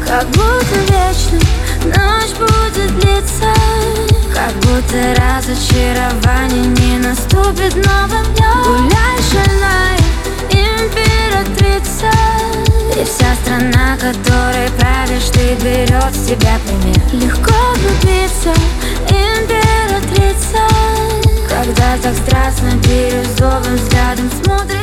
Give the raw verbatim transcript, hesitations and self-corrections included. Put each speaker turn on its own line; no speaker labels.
Как будто вечно ночь будет длиться, как будто разочарование не наступит новым днем. Гуляй, шальная императрица, и вся страна, которой правишь ты, берет с тебя пример. Легко влюбиться, императрица, когда так страстно бирюзовым взглядом смотришь